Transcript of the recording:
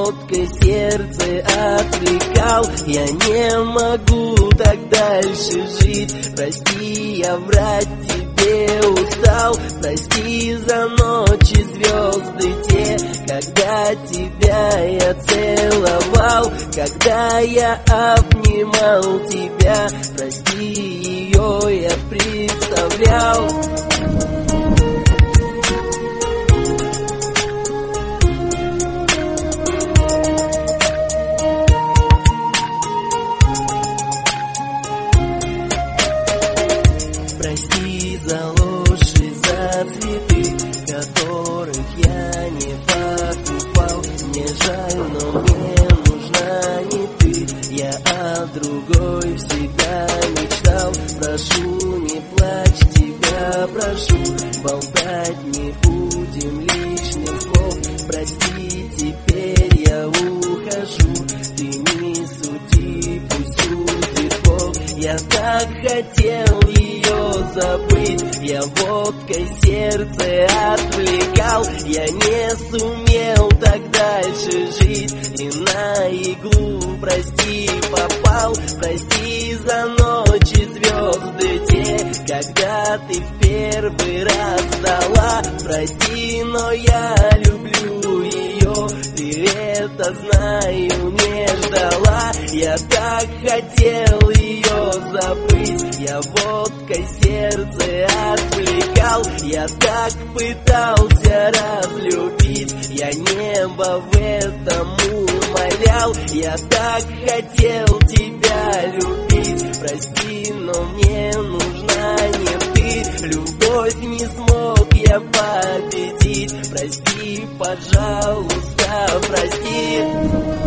водкой сердце отвлекал. Я не могу так дальше жить. Прости, я врать тебе устал. Прости за ночи, звезды те, когда тебя я целовал, когда я обнимал тебя. Прости, ее я представлял. Прости за ложь и за цветы, которых я не покупал. Мне жаль, но мне нужна не ты. Я о другой всегда мечтал. Прошу, не плачь, тебя прошу. Болтать не будем лишних слов. Прости, теперь я ухожу. Ты не суди, пусть судит Бог. Я так хотел ее забыть. Я водкой сердце отвлекал. Я не сумел так дальше жить. И на иглу, прости, попал. Прости за ночи, звезды те, когда ты в первый раз дала. Прости, но я люблю ее. Ты это, знаю, не ждала. Я так хотел ее забыть. Я водкой сердце отвлекал. Я так пытался разлюбить. Я небо в этом умолял. Я так хотел тебя любить. Прости, но мне нужна не ты. Любовь не смог я победить. Прости, пожалуйста, прости.